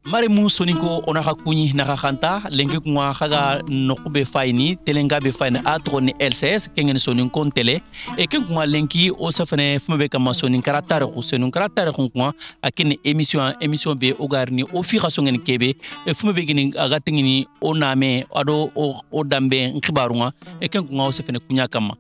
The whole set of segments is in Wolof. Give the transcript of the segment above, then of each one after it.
mare mu soninko ona hakuni nakakanta lenki kuma kaga nokube faini telenga be faini atro ni LCS kengen soninko tele e ken kuma lenki o safane fmabe kama sonin karatare ko senun karatare ko kuma akini emission be ogarni o fi khasongen kebe e fmabe gini aga tingini o name ado o dambe nkibarunga e ken kuma o safane kunya kama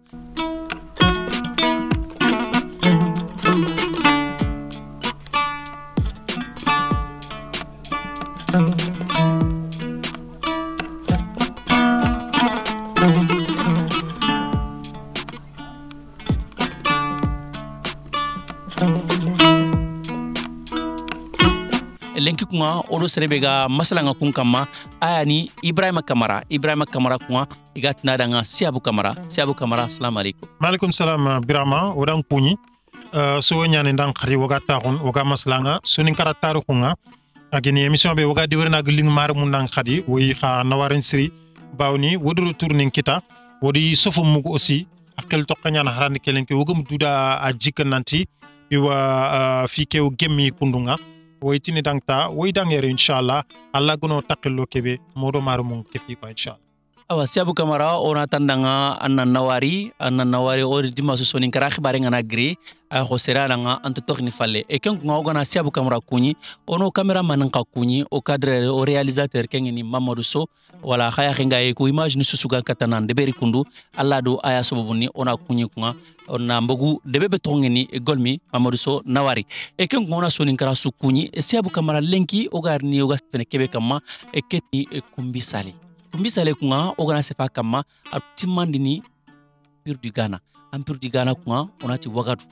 lenki kuma odo serebega masalanga kun kama ayani Ibrahima Kamara kuma igatna danga Siabu Kamara assalamu alaikum. Maalaikum salam Birama odan kuni so nyane ndang khari wagata khon waga maslanga sunin karatar khunga agini emission be waga diwerna gling mar mun nang khadi wi kha nawarin siri bawni wodoro tourning kita wodi sofo mugo aussi akel to kanyana harande kelenke wogum duda a jikananti iwa fikew gemmi kundunga woytini dangta woy dangere inshallah alla gono takillo kebe modo maru mun kefi ko inshallah awa Siabu Kamara ona tandanga anna nawari o dimaso sonin kara khibare ngana gri a khosera nga anto tokni falle e ken ko ngana Siabu Kamara kuni ono cameraman nga kuni o cadre o réalisateur kengeni Mamadou So wala khaya khinga e ko image ni susuga katanan de beri kundu alla do aya sobuni ona kuni kunga ona mbogu de bebe tongeni e golmi Mamadou So nawari e ken ko ngana sonin kara su kuni e Siabu Kamara lenki o garni o gastene kebe kama e keti e kumbi sale kunga ogana sefa kama atimandini Empire du Ghana kunga onati wagadu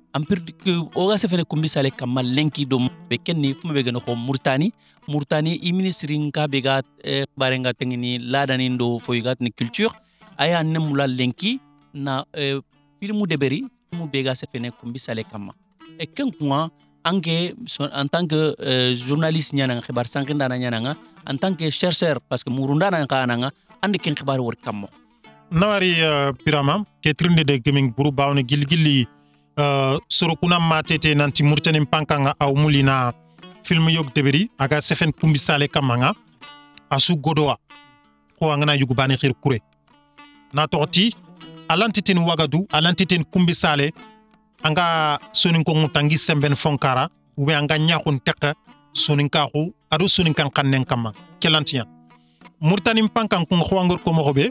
oga sefene kumbi sale kama lenki dom be kenni fuma be gano ko Mauritanie i ministre nka bega barenga tengini ladani ndo foyigat ni culture aya nemula lenki na filmu deberi mu bega sefene kumbi sale kama e ken kunga anke en tant que journaliste nyana khibar sankinda na nyana en tant que chercheur parce que murunda na kananga andi ken khibar wor kammo nawari Birama ke trinde de gaming buru bawne gilgili sorokuna matete nanti Mauritanie pankanga aw mulina film yok deberi aga sefen kumbi sale kamanga asu godoa ko ngana yugo bani khir kure na torti alantitin wagadu alantitin kumbi sale anga sonin ko ngutangi semben fonkara ube anga nyakun teka sonin kaxu ado sonin kan kannen kama kelantiya Mauritanie pankan ko khwangor ko mobe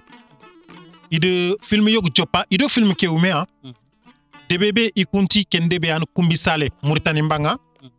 ide film yogu jopa ido film ke umea debebe ikunti kendebe an kumbi sale Mauritanie mbanga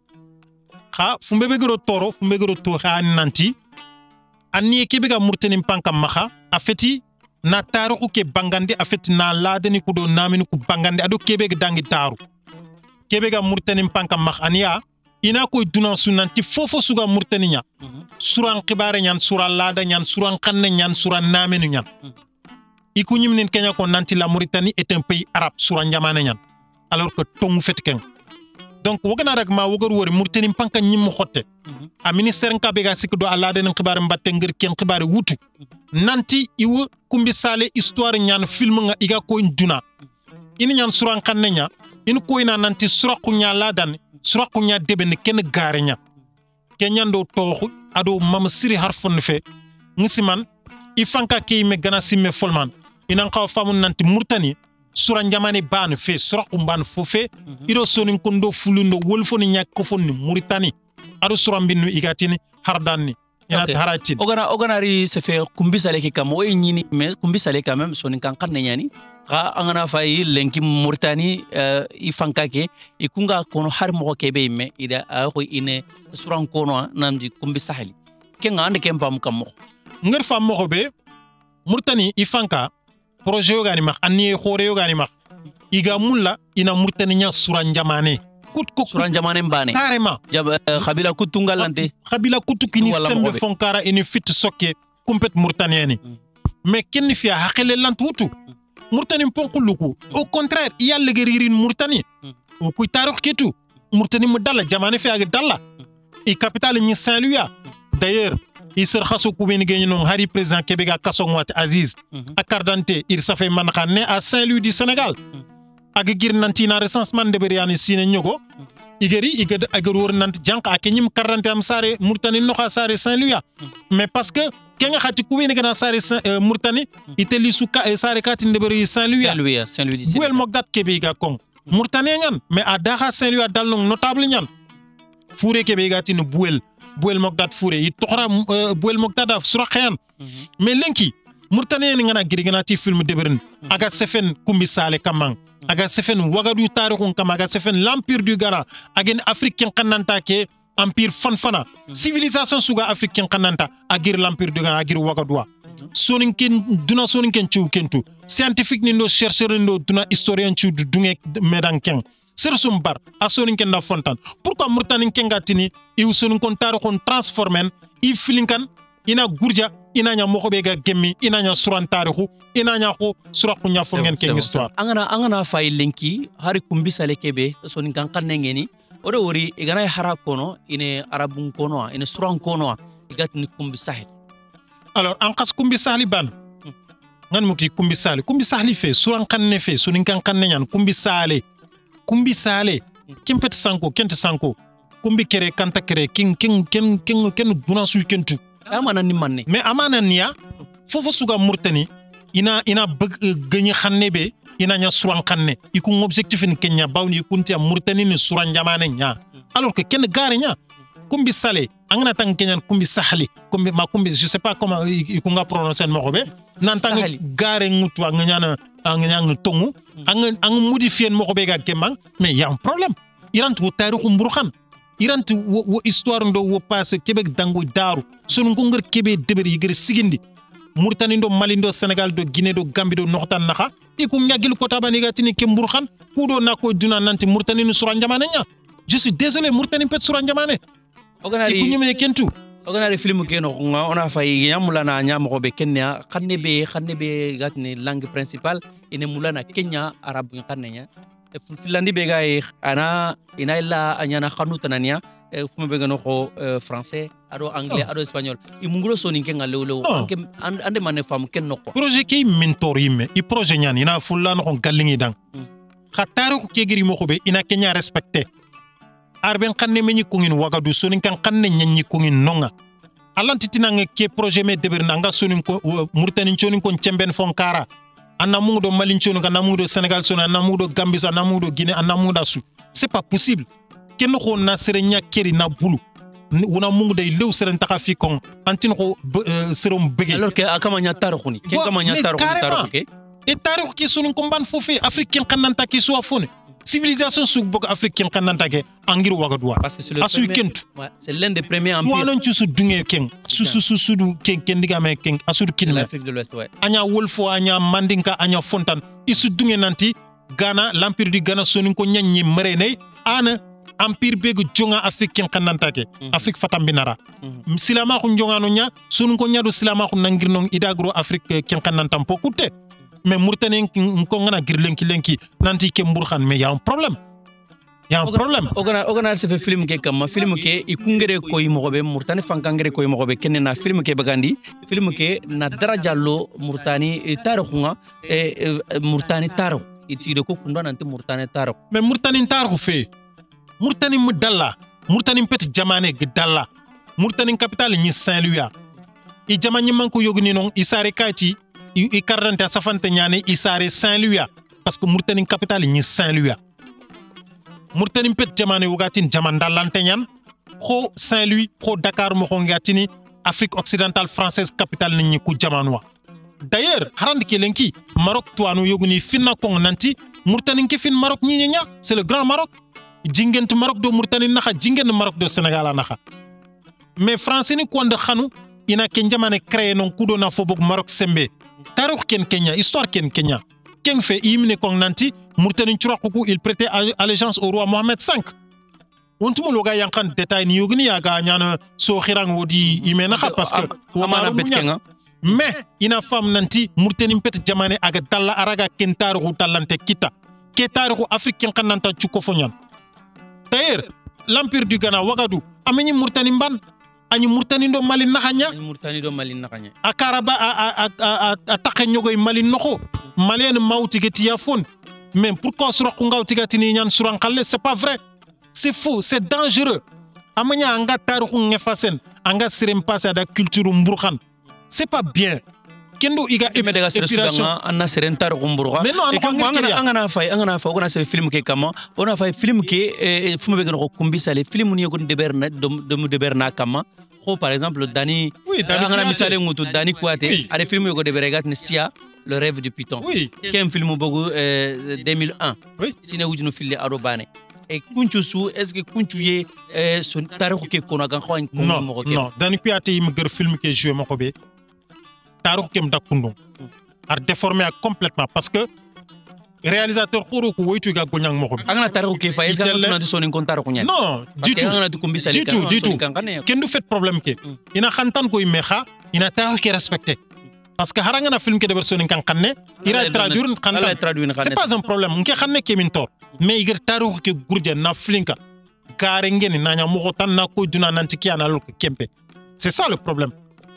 kha fumbebe gro toro fumbebe gro to kha nanti anni kebega Mauritanie pankam maha afeti na taruku ke bangande afet na ladeni kudo namini ku bangande ado kebe dangi taru kebe ga Mauritanie pankam mak ania ina koy dunan sunanti fofo suga Mauritanie nya suran khibare nyan suran lada nyan suran kanne nyan suran namini nyan iku nyimnen Kenya ko nanti la Mauritanie est un pays arabe suran jamane nyan alors que tongu fet ken donc wogana rek ma wogar wori Mauritanie panka nyim xotte a ministère nka bega sikdo ala den khibare mbatte ngir ken khibare wutu nanti iwo kumbi sale histoire nyan film nga iga ko duna ini nyan suran kanne nya in ko ina nanti suraku nya ladan suraku nya deben ken gare nya kenyan do toxu ado mam siri harfon fe ngisiman ifanka ke me gana simme folman ina xaw famun nanti Mauritanie suran jamane ban fe suraku ban fo fe ido sonin kondo fulundo wolfoni nya ko fonni Mauritanie ado suran binu igatini hardani haratin ogana ri se fait kumbi sale ki kam o nyini mais kumbi sale quand même sonin kan kanne nyani ga angana fay lenki Mauritanie ifanka ke ikunga kono har mo kebe me ida ko ine suran kono namji kumbi sahali kenga ande kem pam kam mo ngir fam mo be Mauritanie ifanka projet yo gani mak anni khore yo gani mak iga mulla ina Mauritanie nya suran jamane suran jamane mbane carrément khabila kutungalante khabila kutukini sembe fonkara ini fit sokke compét Mauritanienne mais kenn fi hakele lantutu Mauritanie ponkuluku au contraire yalla geririn Mauritanie o kuy tarikh ketu Mauritanie mu dala jamane fi ak dala e capitale ni Saint-Louis d'ailleurs isir khasso ku ben gagné non hari président Kébéga Kassongwat Aziz akardante il ça fait man né à Saint-Louis du Sénégal ak gir nanti na recensement de beriani sine ñogo igad agar wor nant jank akenyim karante am sare Mauritanie no kha sare Saint-Louis mais parce que kenga khati kuwini gana sare Mauritanie iteli suka sare kati ndeberi Saint-Louis Saint-Louis buel mogdat kebe ga kong Mauritanie nyan mais a daha Saint-Louis dal non notable nyan foure kebe ga tin buel mogdat foure yi tokhra buel mogdat sura khayan mais lenki Mauritanie ngana giri gana ti film deberin aga sefen kumbi sale kamang aga sefen wagadu tarikhun kama aga sefen l'empire du Ghana agen africain kananta ke empire fanfana civilisation suga africain kananta agir l'empire du Ghana agir wagadua soninken duna soninken ciu kentu scientifique ni no chercheur ni no duna historien ciu du dunge medanken sersum bar a soninken da fontan pourquoi Mauritanie kengatini i soninkon tarikhun transformen i filinkan ina gurja ina nya mokobe ga gemmi ina nya suran tarikhu ina nya ko suraku nya fongen ken histoire angana fay lenki hari kumbi sale kebe sonin kan kannengeni odo wori igana hara kono ine arabun kono ine suran kono igatni kumbi sahel alors en khas kumbi sahli ban ngan muki kumbi sahli fe suran kanne fe sonin kan kanne nyan kumbi sale kempet sanko kente sanko kumbi kere kanta kere king duna su kentu amana ni manne mais amana niya fofo suga Mauritanie ina gagné xanne be ina nya suran xanne iku objectif ni Kenya bawni kunti am Mauritanie ni suran jamane nya alors que ken gare nya kumbi salé angana tang Kenyan kumbi sahli kumbi je sais pas comment iku nga prononcer mo be nan tang gare ngutu nganyana tongu ang modifier mo be ga kemang mais y a un problème iran tu tarikhu mburkhan iranti wo histoire ndo wo passé Québec dangu daru sunu ngor kebe deberi yigir sigindi Mauritanie ndo Mali ndo Sénégal do Guinée do Gambie do noxtan naxa iku ñagil ko tabani gatini ke mburxan kudo nako duna nanti Mauritanie ni sura njamane nya je suis désolé Mauritanie peut sura njamane oganari iku ñeme kentu oganari film ke no nga ona fay yamulana nyam ko be Kenya xanne be gatini langue principale ine mulana Kenya arabe xanne nya filandi be gay ana ina illa anyana khanu tanania fuma be gano ko français ado anglais ado espagnol i mungulo soni ke ngalew ande mané fam ken nokko projet ki mentor yimme i projet nyani ina fulla no gallingi dang khataro ko kegiri mo ko be ina Kenya respecté arben xanne meñi ko ngin wagadu soni kan xanne nyanyi ko ngin nonga alanti tinange ke projet me deberna nga soni ko Mauritanie soni ko cemben fonkara anna mudo malinchonu kana mudo Sénégal sona anna mudo Gambie sona anna mudo Guinée anna mudo su c'est pas possible ken ko na serenya keri na bulu wona mudo day lew seren taka fi kon antin ko serom bege alors que akama nya tarikhu ken kama nya tarikhu ke et tarikhu ke sunu ko ban fofé africain kananta ki so fone civilisation suk bok africain kananta ke angir wagadwa parce que c'est l'un des premiers empires non ci su dungé ken su ken diga me ken asur kin l'Afrique de l'Ouest ouais anya wolfo anya mandinka anya fontan isu dungé nanti Ghana l'empire du Ghana sonin ko nyanyi merene ana empire begu jonga africain kananta ke Afrique fatam binara silama ko jongano nya sonin ko nyado silama ko nangir non idagro Afrique ken kananta pokute mais Mauritanie ko ngana girlenki nanti ke mburkhan mais y a un problème ogana se fait film ke kam film ke ikungere ko yimobe Mauritanie fankangere ko yimobe kenena film ke bagandi film ke na darajallo Mauritanie tarikhunga Mauritanie tarikh itide ko kundo nanti Mauritanie tarikh mais Mauritanie tarikh fe Mauritanie mudalla Mauritanie pet jamane gdalla Mauritanie capitale ni Saint-Louis i jamani manko yogni non isare kati i karante safante nyane isare Saint-Louis parce que Mauritanie capitale ni Saint-Louis Mauritanie pet jamane wugatin jamandalante nyan ko Saint-Louis ko Dakar mo ko ngatini Afrique occidentale française capitale ni ku jamanwa d'ailleurs harand kelenki Maroc toanu yogni finna ko nanti Mauritanie ke fin Maroc ni nya c'est le grand Maroc jingent Maroc do Mauritanie naxa jingen Maroc do Sénégal naxa mais français ni ko nda xanu ina ken jamane créé non kudo na fobok Maroc sembe tarikh ken Kenya histoire ken Kenya ken fait imne ko nanti Mauritanie turakuku il prêtait allégeance au roi Mohamed V wontumo loga yankan détail ni yogni yaga nyana so khirang wodi imena kha parce que amana betkenga mais ina fam nanti Mauritanie pet jamane aga dalla araga ken tarikhu talante kita ke tarikhu africain kananta chuko fonyan d'ailleurs l'empire du Ghana wagadu ameni Mauritanie ban ani Mauritanie do Mali nakhanya akaraba a takhenyogoy Mali nokho malien mawti geti yafon mais pourquoi sura ko ngawti gati ni nyan suran khalle c'est pas vrai c'est faux, c'est dangereux. Amanya anga taruhu ngefasen, anga serem passé da culture mburkhan. C'est pas bien. Kendo iga mais daga épuration. anna serentar kumburga. Mais non, angana fay ogana se film ke kama, ona fay film ke fume be ko kumbi sale film ni ko deberna de deberna kama. Ko par exemple Dani angana misale ngutu Dani Kouyaté, a des films ko deberegat ni Sia, Le rêve du python. Oui. Qui est un film bogo 2001. Oui. Sine wujunu fille arobane. Et kunchu su est-ce que kunchu ye son tarikh ke kona gan khwan ko mo ko. Non, Dani Kouyaté im geur film ke joué mako be. Tarikh kem dakundum. Ar déformé complètement parce que réalisateur khoro ko woytu ga golnyang mako be. Angana tarikh ke fa est-ce que na sonin kon tarikh nyane. Non, du tout. Angana tu kombi sale du tout. Ken du fait problème ke. Ina khantan ko imexa, ina tarikh ke respecté. Parce que harangana film ke de version kan xamné ira traduire xamné c'est pas un problème nké xamné ke min tor mais igir tarikh ke gurje na flinka gare ngeni nanya mo tan na ko duna nanti kiana lo kempe c'est ça le problème.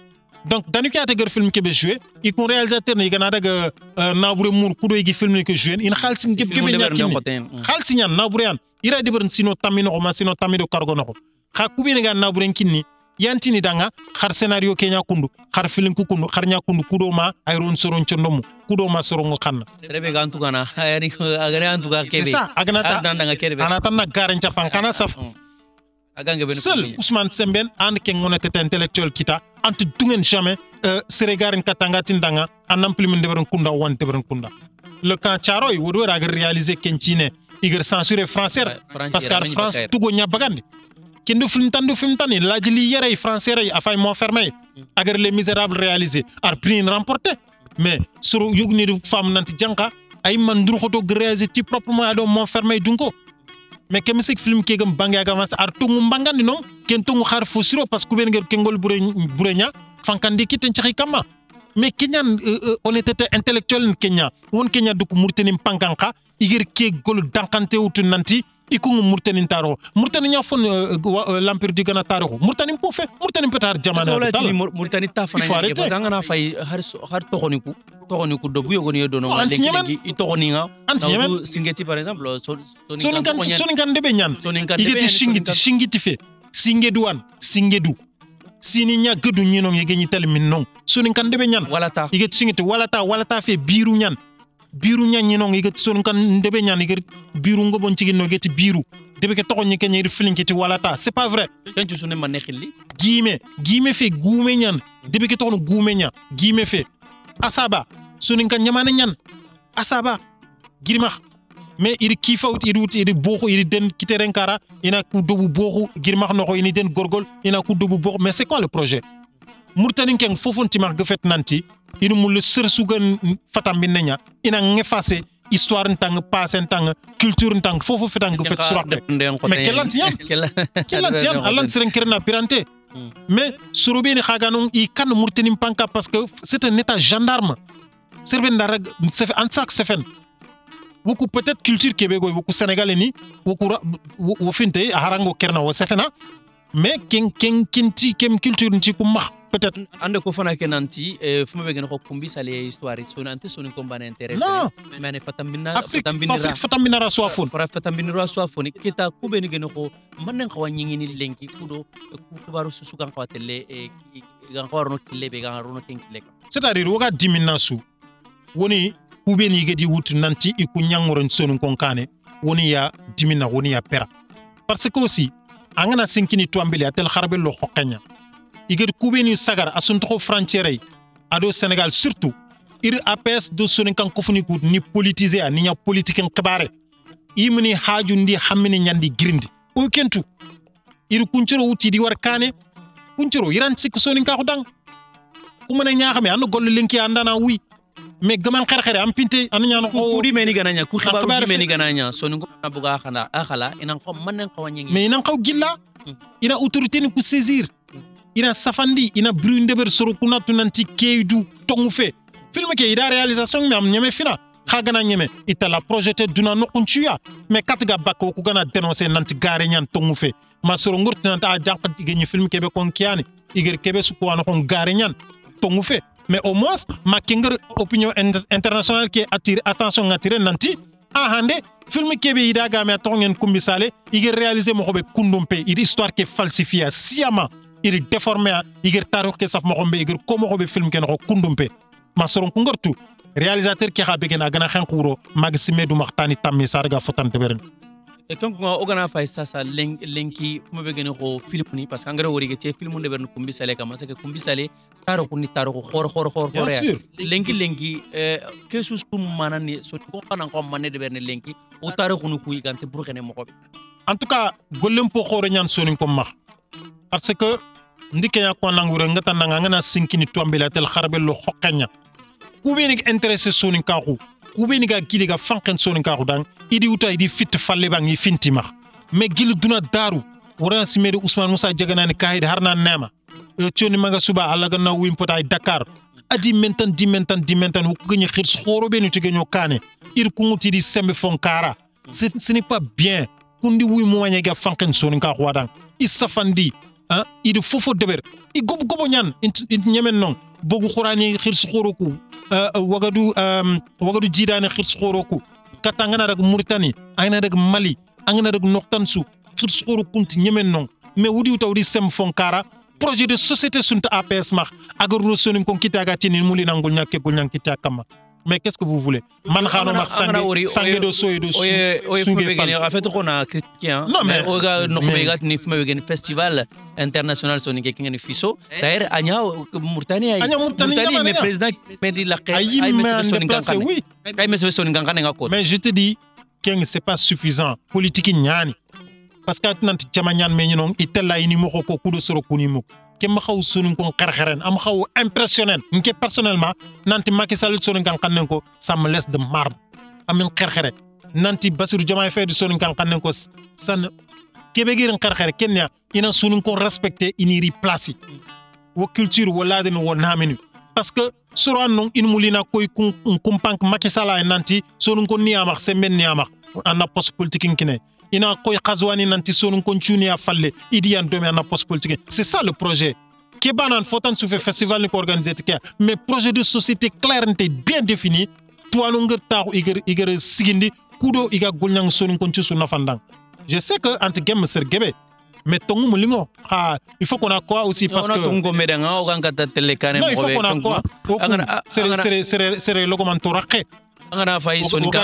Donc Dani Kouyaté gër film ke be jouer il kon réalisateur ne igana daga naboure mour kudo igi film ke jouer in khalsi ngeb ke be nyakini khalsi nyan naboure yan ira de bern sino tamino ko ma sino tamido cargo nako kha kubi ne ga naboure kinni yantini danga khar scénario kenya kundu khar film ku kundu khar nya kundu kudoma ayron soron chondomu kudoma sorongo khanna serebe ga antu kana ayani agare antu ga kebe c'est ça aganata danga kebe anata na garan cha fankana saf agange ben seul Ousmane Sembène and ke ngonete intellectuel kita antu dungen jamais seregarin katanga tindanga an implement de kunda wan de kunda le camp Charoy wodo ra réaliser kenchine igir censurer français parce que France tugo nya bagandi kendo film tani lajli yere français ray afay mon fermé agar les misérables réalisés ar prix remporté mais sur yugni femme nanti janka ay man dur xoto réaliser ti proprement ado mon fermé dunko mais que musique film ke gam bangé avance ar tungu mbangandi non ken tungu xar fo siro parce que ben ngel kengol burenya fankandi kiten ci kama mais kenyan honnêteté intellectuelle kenya won kenya duk murteni pankanka igir ke gol dankante wutu nanti ikungu murtani taro murtani nya fon l'empire du Ghana taro murtani po fe murtani petar jamana dal murtani ta fana ke bazanga na fay har tokoniku do buyo goni do no legi i tokoni nga na singeti par exemple sonin kan debe nyan igeti shingiti fe singeduan singedu sini nya gedu nyino yegeni tel min non sonin kan debe nyan walata igeti shingiti walata fe biru nyan biru nyanyi non igeti son kan ndebe nyan igeti biru ngobon cigi no igeti biru debe ke tokon nyike nyiri flinkiti walata c'est pas vrai kencu sune man nekhili gime fe gume nyan debe ke tokon gume nya gime fe asaba sunin kan nyamane nyan asaba girma mais iri kifawt iri boxu iri den kiteren kara ina ku dobu boxu girma noko ini den gorgol ina ku dobu boxu mais c'est quoi le projet murtanin ken fofon timar gefet nanti inu mul sur sugan fatam binnya ina ngefase histoire ntang passé ntang culture ntang fofu fetang gefet surakte mais kelantian alan siren kerna pirante mais surubini khaganon i kan murtanin panka parce que c'est un état gendarme serben dara c'est en sac sefen beaucoup peut-être culture québécois beaucoup sénégalais ni beaucoup wo finte harango kerna wo sefena mais kinti culture nti ko max peut-être ande ko fana kenanti fuma be gën ko kumbi sale histoire sonante sonin ko bana intéressé mais ne fatambinara soafon fatambinara soafon kita ku be ni gën ko man nan ko wanyi ni lenki kudo ku baru susu kan ko tele gan ko warno kille be gan warno kenkile c'est-à-dire woga diminasu woni ku be ni gedi wutu nanti iku nyangoron sonin kon kane woni ya dimina woni ya pera parce que aussi angana sinkini tuambili atel kharbe lo xokanya igir kubeni sagar asunto frontière ado Sénégal surtout ir APS do sonin kan kofuni ko ni politiser ani nya politique en xibare imni haaju ndi hammini nyandi girindi o kentu ir kunciro wuti di war kane kunciro iran sik sonin ka xudang kuma ne ñaaxame an gollu linki andana wi mais gaman xarxare am pinte an ñaan ko di meni gananya ku xibaru di meni gananya sonin ko na buga xana akhala ina ko man ko wanyi mais ina xaw gilla ina autorité ni ku saisir ina safandi ina bruit ndeber soro kuna tunanti keidu tongu fe film ke ida réalisation mi am ñeme fina xagana ñeme ita la projeté duna no kunchuya mais katga bakko ku gana dénoncer nanti gare ñan tongu fe ma soro ngurtinanta a jankat igeni film ke be kon kiani iger kebe su ko wana kon gare ñan tongu fe mais au moins ma kinger opinion internationale qui attire attention attiré nanti hande film kebe ida ga me tongen kumbi sale igir réaliser mo xobe kundumpe id histoire ke falsifié sciemment id déformé igir tarikh ke saf mo xombe igir ko mo xobe film ken ko kundumpe ma soron ku ngortu réalisateur ki xabe gen agana xen xuro maxime du maxtani tammi sarga fotante beren e kanko nga ogana fay sasa lenki fuma be gene ko film ni parce que ngara wori ke ci film de berne kumbi sale kama c'est que kumbi sale taro ko ni taro ko khor lenki ke sus kum manani so ko xana ko mané de berne lenki o taro ko ku yigante pour xene mo ko en tout cas gollem po xoro ñaan sonin ko max parce que ndike ya ko nangure ngata nanga ngana sinkini tombela tel xarbel lo xokanya ku be ni intéressé sonin ka ko ku be ni ga gili ga fanken sonin ka ko dang idi uta idi fit falle bangi finti max mais gil duna daru wara simede Ousmane Moussa Diaganani kayde harna nema cioni maga suba alla ganna wim potay Dakar adi mentan ko gagné xir xoro be ni tigeño kané ir ku nguti di sembe fonkara ce n'est pas bien kundi wuy mo wanya ga fanken sonin ka ko wadang isafandi idi fofo deber I gobo ñan int ñemen non bogu qurani xir xoro ku wagadu jidane xir xoro ku katangana dag Mauritanie ayna dag Mali angana dag Noktansu xir xoro kunti ñemen non mais wudi tawdi sem fonkara projet de société sunta APS max agaro sonin kon kitaga tinin muli nangul ñakke gol ñan kitta kama mais qu'est-ce que vous voulez man xano max sangé do soy do suge en fait on a critiqué non mais oga no xumega ni fuma wegen festival international sonin ke ngeni fiso d'ailleurs anya Mauritanie mais président Medi Laqe ay message sonin kan nga ko mais je te dis que c'est pas suffisant politique ñani parce que nanti jama ñaan me ñino itella ini mo ko kudo soro kuni mo ke ma xaw sunun ko xarxaren am xaw impressionnant nke personnellement nanti Macky Sall sonun kan xanen ko ça me laisse de marbre amin xarxare nanti Bassirou Diomaye Faye sonun kan xanen ko san kebe girin xarxare kenya ina sunun ko respecter iniri place wo culture wala den wo namini parce que soro non in mulina koy kumpank Macky Sall ay nanti sonun ko niamax semben niamax ana poste politique kine ina koy khazwani nanti sonun kon chunia falle idian domi ana poste politique c'est ça le projet qui banan fotan sou fait festival ni ko organiser mais projet de société clair bien défini toi no ngeur taxu iger sigindi kudo iga golnyang sonun kon chu na fandang je sais que anti game ser gebe mais tongu mulingo il faut qu'on a quoi aussi parce que tongo medanga o ganga tele kanem il faut qu'on a quoi c'est le commentaire raqé angana fay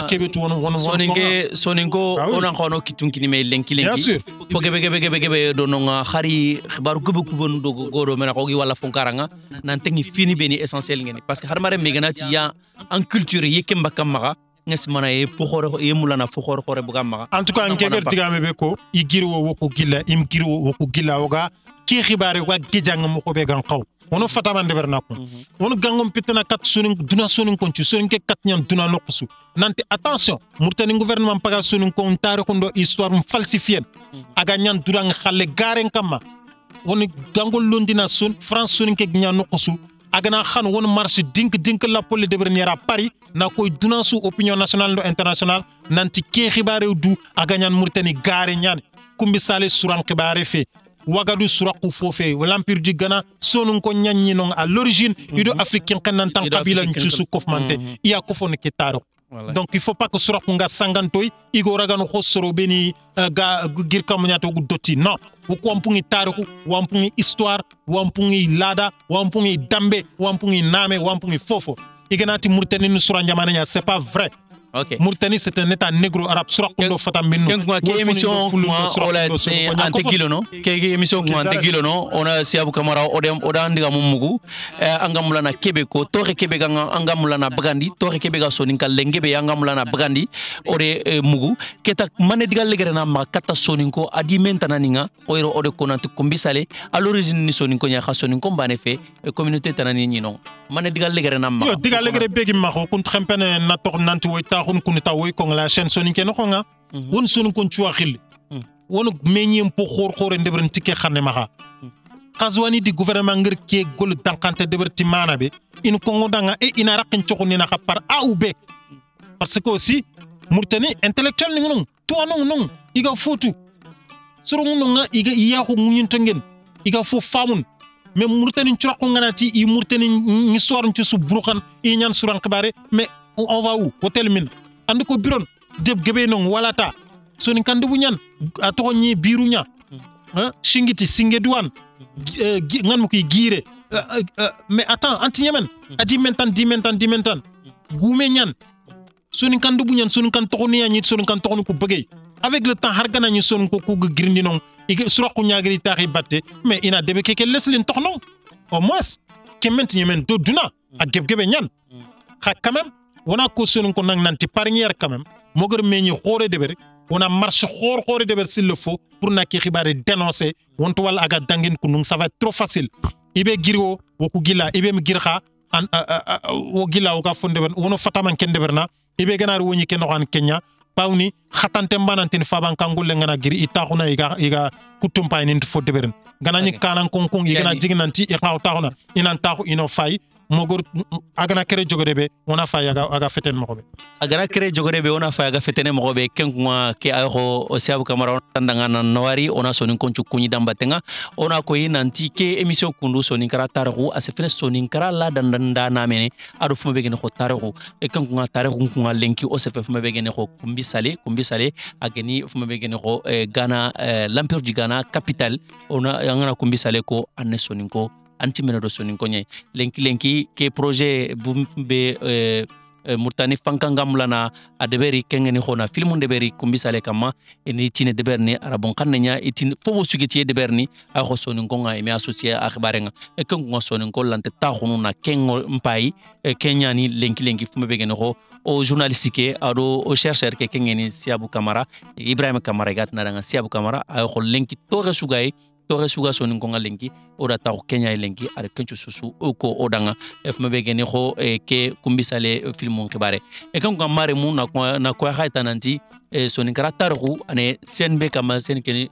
soninko onan xono kitunkini me lenki fo gebe do no xari xibaru gebe do goro mena ko gi wala fonkaranga nan tengi fini beni essentiel ngeni parce que harmare me gana ci ya en culture yeke mbakam maga nges mana e fo xoro e mulana fo xoro bu gam en tout cas ngebe tigame be ko igiro woko gilla im giro woko gilla oga ki xibare wa gejang mo ko be gan xaw wono fataman deber nakko wono gangom pitana kat sunin duna sunin konci sunin ke kat nyam duna noksu nanti attention Mauritanie gouvernement paga sunin kon tare ko ndo histoire falsifiée aga nyan durang xale garen kama wono gangol londina sun France sunin ke nyan noksu aga na xan wono marché dink la pole deber niera Paris na koy duna su opinion nationale ndo international nanti ke xibare du aga nyan Mauritanie gare nyan kumbi sale suran xibare fe wagadu suraku fofé l'empire du Ghana sonun ko ñagni non à l'origine ido africain kanan tan kabila nchusu kofmante iya kofone ke taro donc il faut pas que suraku nga sangantoy igo ragano khosoro beni ga gir kamunyato gu doti non ko wampungi tarihu wampungi histoire wampungi lada wampungi dambe wampungi name wampungi fofo iganati Mauritanie nu sura jamana nya c'est pas vrai. Okay. Mauritanie c'est un état négro-arabe sur la fatamine. Quelle émission antekilo no? Quelle émission antekilo no? On a si abu kamara oda ndiga mumugu angamula na Québéco tore Québec angamula na Bagandi tore Québec soninka lengebe angamula na Bagandi ode mugu keta mane diga legere na makata soninko adi mentana ninga oiro ode konanti kumbisale à l'origine ni soninko nya soninko bane fe communauté tanani ni non mane diga legere na ma. Yo diga legere begi ma ko kun trempene na tor nanti woyta kun ta woy ko la chaîne soninke no nga won sonu kon ci waxil won meñiem po xor ndebren tike xane maxa khazwani di gouvernement ngir ke gol dankante deberti mana be in kongo danga e ina raqin ciokuni na par A ou B parce que aussi Mauritanie intellectuel ni non toi non iga fotu suru nga iga iya ko munyinto ngen iga fo famun mais Mauritanie ci raqo nganati i Mauritanie ni soir ci su bruxan i ñaan suran xibare mais on va où hôtel min and ko biron deb gebe non walata sonin kan dubu nyan ato ni biru nya shingiti singeduan ngan mo ki gire mais attends anti yemen adi mentan gume nyan sonin kan dubu nyan sonin kan tokoni ya ni sonin kan tokoni ko begay avec le temps har gana ni sonin ko grindi non ige sura ko nyagri taxi batte mais ina debe keke leslin toknon au moins kement yemen do duna ak gebe nyan ha quand même wona ko sonin ko nang nanti parnière quand même mogor meñi xore deber wona marche xore deber s'il le faut pour na ki xibaare dénoncer wonto wala aga dangin kunung ça va être trop facile ibe girwo woku gila ibe mi girxa an wo gila wo ga fonde ben wono fataman ken deberna ibe ganar woni ken xan kenya pawni khatante mbanantin faban kangul ngana giri itaxuna iga kutum pay nin fo deberen ganani kanan konkon igana jignanti e xaw taxuna inan taxu ino fay mogor agana kere jogorebe wona fa aga feten mogobe agana kere jogorebe wona fa aga fetene mogobe kenkuma ke ayo o siabu kamara tandanga na nawari ona sonin konchu kunyi dambatenga ona ko yinanti ke emission kundu sonin kara tarahu asefene sonin kara la dandanda na mene adu fuma begene ko tarahu e kenkuma tarahu kunga lenki o sefe fuma begene ko kumbi sale ageni fuma begene ko Ghana l'empire du Ghana capital ona yangana kumbi sale ko anne sonin ko anti menado sonin ko nyai lenki ke projet be murtani fankangam lana adeberi kengeni khona filmu deberi kumbi sale kama eni tine deberni arabon kannenya itin fofo sugeti deberni a ko sonin ko ngai me associé akhbarenga e kengo sonin ko lante takhunu na kengo mpai kenyani lenki fume begene ko o journaliste ke ado o chercheur ke kengeni Siabou Camara Ibrahima Camara gat na nga Siabou Camara a ko lenki tore suga sonin ko ngalenki oda taw Kenya lenki ar kenchu susu ko odanga fma begene ko ke kumbisale filmu khibare e kan ko mare mu na ko khayta nanti sonin kara tarhu ane senbe kama sen ken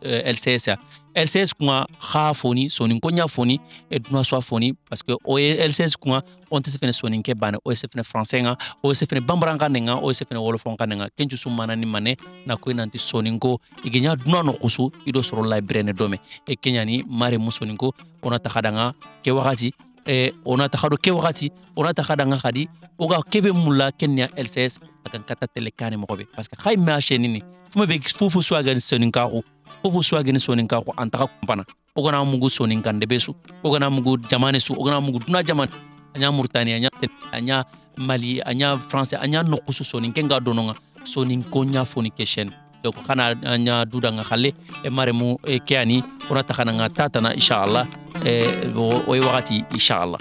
LCS kuma khafoni sonin ko nya foni e duna so foni parce que o LCS kuma on te fene sonin ke bana o se fene français nga o se fene bambranka nga o se fene wolofon ka nga kenchu sumana ni mane na ko nanti sonin ko igenya duna no kusu ido soro library dome e kenyani mare mu sonin ko ona takhadanga ke wakati ona takhado ke wakati ona takhadanga khadi oga kebe mulla kenya LCS akan kata telekane mokobe parce que khay ma chenini fuma be fufu swagan sonin ka ko fufu swagan sonin ka ko antaka kumpana ogana mugu sonin kan de besu ogana mugu jamane su ogana mugu duna jaman anya Mauritanie anya Mali anya France anya nokusu sonin kenga dononga sonin konya foni keshen donc xana nya duda nga xale e maremu e kiani ona taxana nga tatana inshallah o wakati inshallah